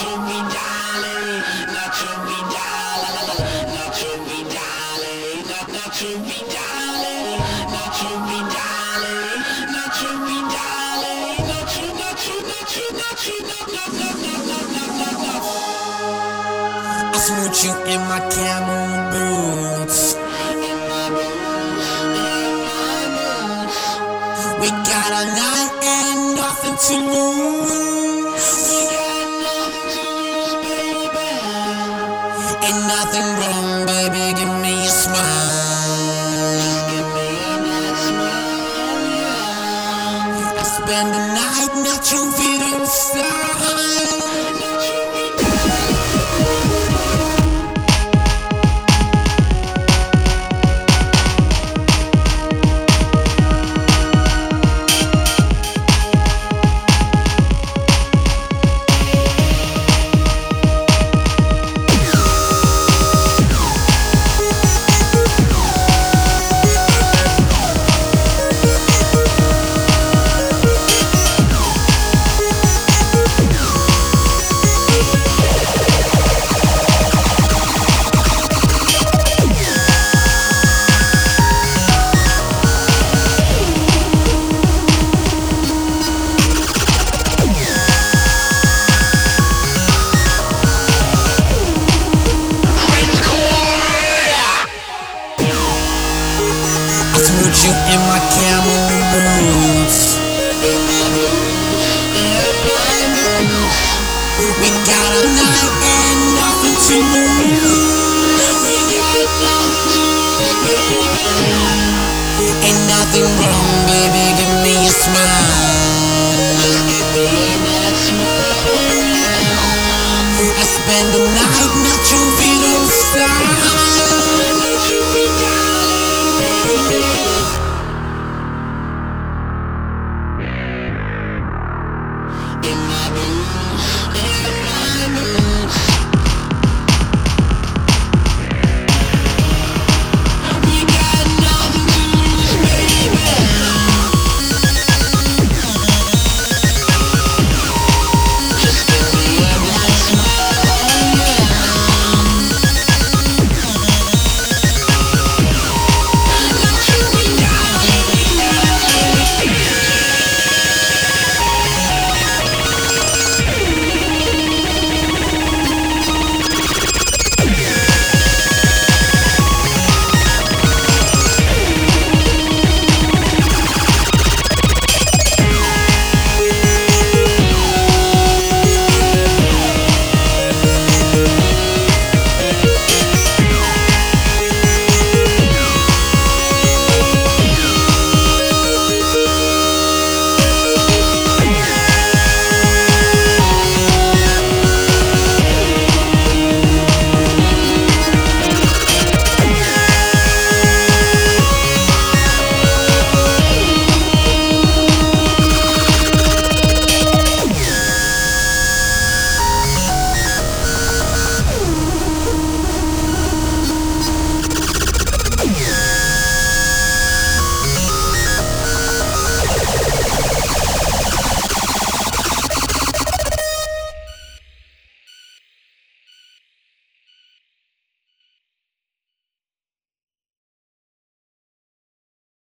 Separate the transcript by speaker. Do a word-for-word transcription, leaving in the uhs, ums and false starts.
Speaker 1: to me, darling, not to me, darling, not to me, darling, not not to me, darling, not to me, darling, not to me, darling, not to, not to, not to, not to, not, not, not, not, not, not, not, not. I smooch you in my camel boots. We got a night and nothing to lose. We got nothing to lose, baby. Ain't nothing wrong, baby. Give me a smile. Just give me a nice smile, yeah. I spend the night not your video style. You in my camel boots. We got a night and nothing to lose. We got nothing to lose. Ain't nothing wrong, baby. Give me a smile. Just give me that smile. I spend the night.